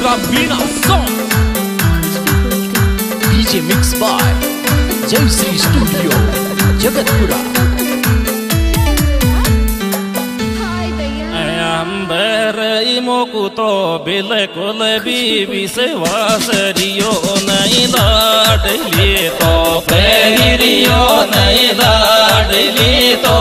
का Bina song DJ mix by Jai Shri studio Jagatpura. मोकुतो बिल्कुल भी विश्वासरियो नहीं लाडली तो फेरियो नहीं लाडली तो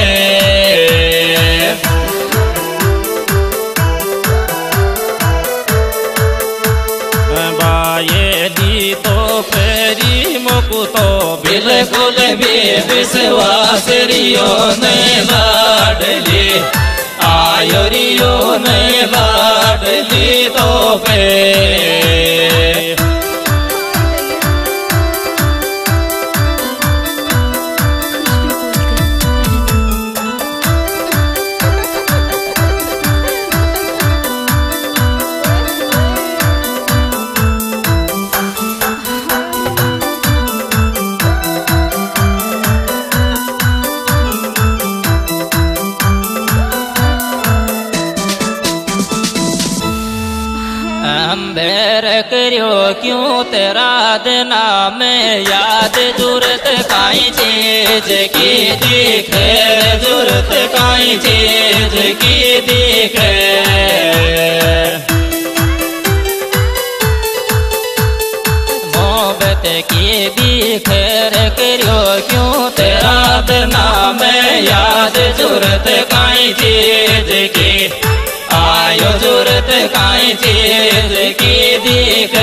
बाये दी तो फेरी मोकुतो बिल्कुल भी विश्वासरियो नहीं लाडली आयोरियो नहीं लाडली तो अंधेर करियो क्यों तेरा देना में याद जरूरत काई चीज की दिखे जरूरत काई चीज की दिखे मोहब्बत की दिखेर करियो क्यों तेरा देना में याद जरूरत काई चीज की आयो जरूरत काई चीज की दिखे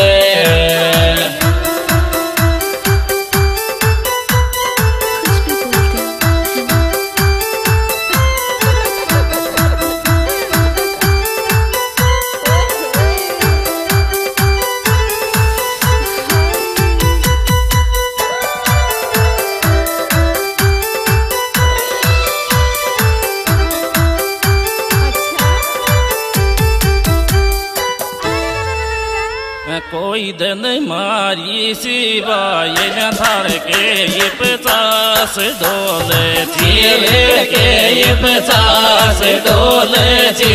कोई दिन मारी सिवाय न थार के ये 50 डोले थी के ये 50 डोले थी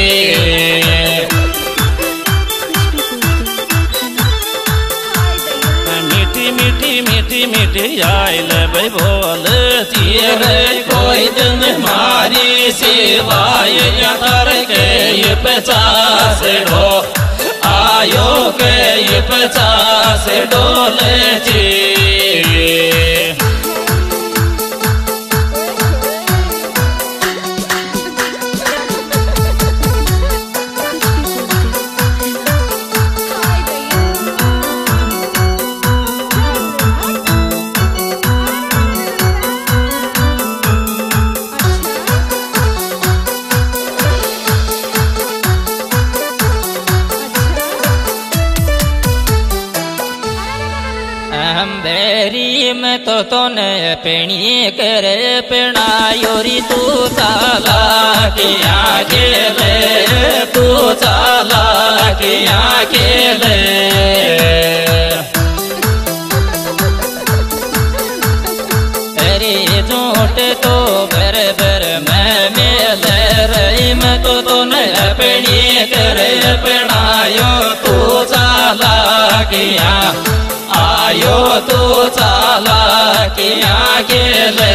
मीठी मीठी मीठी मीठी आयल भाई बोलती रे कोई दिन मारी सिवाय न थार के ये 50 डोले आयो के ये 50 डोले जी अंधेरी में तो तोने पेणी करे पेणायोरी तू चाला किया खेले तू चाला किया खेले अरे झूठ तो बर बर मैं मेले रही में तो तोने पेणी करे पेणायो तू चाला किया आयो तू चाला किया गेले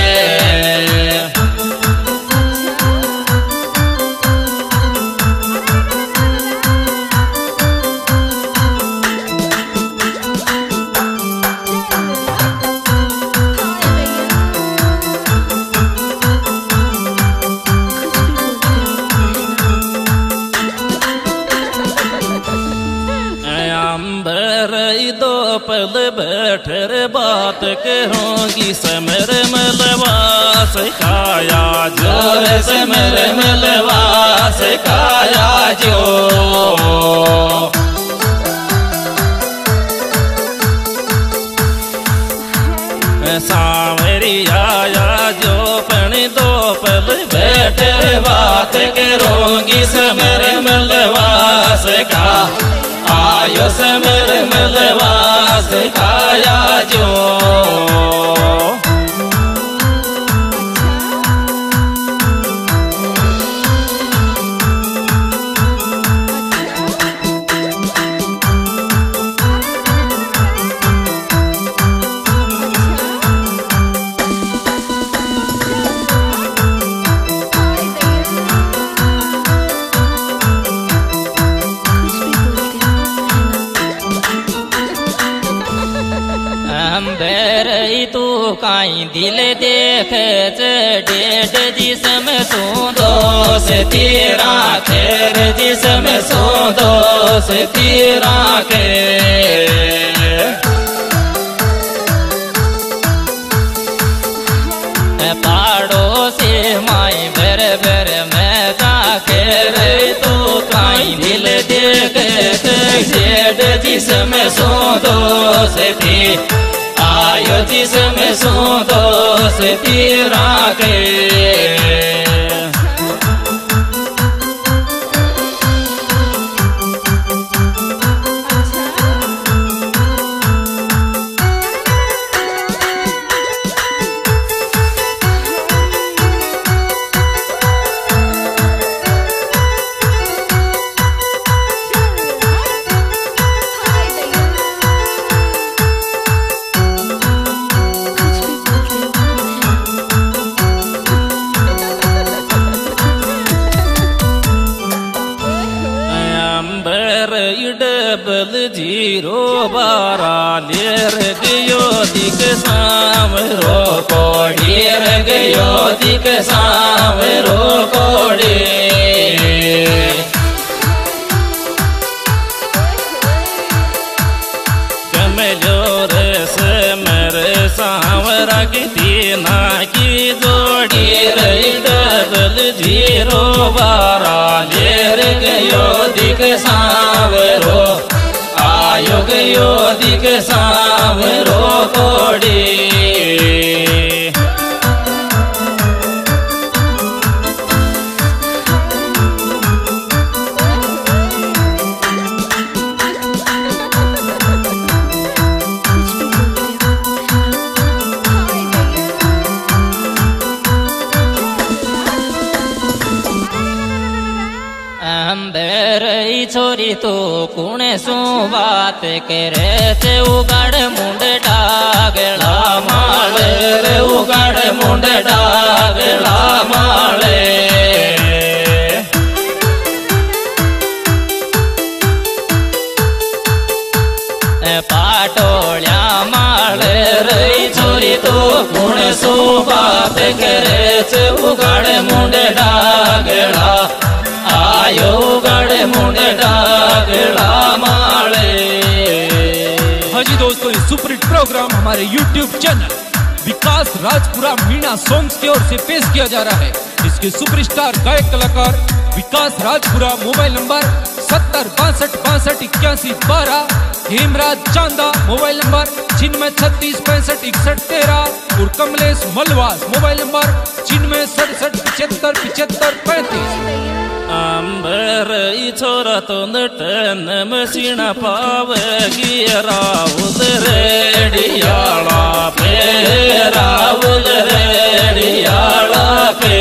पल बैठर बात करूंगी समर मलवा सिखाया जोर समर मलवा सिखाया जो सांवरी आया जो पण दो पल बैठर बात करूंगी समर मलवा सिखा आयो समर मलवा सिखाया जो तू काई दिल देखे डेढ़ जिसमें सूदो से तेरा खेर जिसमें सूदो से तेरा के पाड़ोसी माई बेरे बेरे मैं जाके रे तू काई दिल देखे डेढ़ जिसमें सूदो से थी आयो जिसमें सूदो से तेरा के डबल जीरो 12 लेर गयो दिक सामरो कोड़ीर गयो दिक सामरो कोड़ी कमलो रस मेरे सावरा की तीना की जोड़ी रही डबल जीरो 12 लेर गयो दिक सावरो आयो गयो दिक सावरो कोड़ी छोरी तो कुणे सु बात करे ते उगाड़ मुंड डागला माले रे उगाड़ मुंड डागला माले पाटोलिया माले रे छोरी तो कुणे सु बात करे ते उगाड़ मुंड डागला आयो गड़े मुंडे डागला माले। हाँ जी दोस्तों, ये सुपरहिट प्रोग्राम हमारे YouTube channel Vikas Rajpura Meena songs की ओर से पेश किया जा रहा है। इसके सुपरस्टार गायक कलाकार Vikas Rajpura, mobile number 70 62 62 81 12, Hemraj Chanda, mobile number 96 35 61 13 और कमलेश मलवास, मोबाइल नंबर 96 67 75 35। अंबर छोरा तो नटन मसीना पाव गिरा रेडियाला पे रावल रेडियाला पे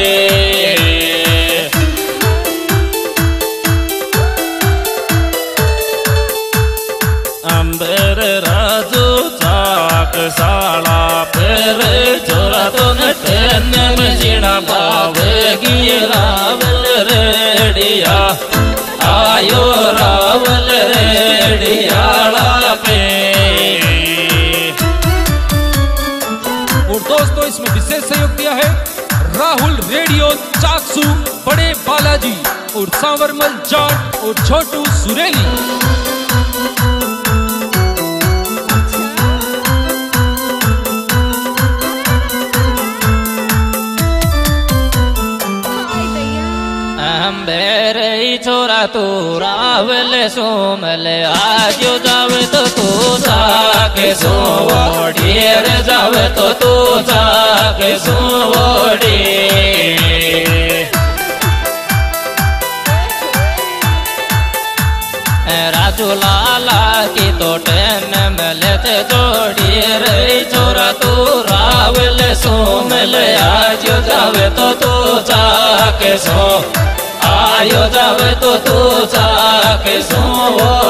अंबर राजू चाक साला पर छोरा तो नटन मसीना पाव गिरा रेडिया आयो रावल रेडियाला पे। और दोस्तों, इसमें विशेष सहयोग दिया है राहुल रेडियो चाकसू, बड़े बालाजी और सांवरमल जाट और छोटू सुरेली। छोरा तू रावल सोमल आजो जावे तो तू जाके सोवड़ीर जावे तो तू जाके सोवड़ी राजू लाला की तो टेन मलत जोड़ी रे छोरा तू रावल सोमल आजो जावे तो तू जाके सो आयो जावे तो तू जाके सो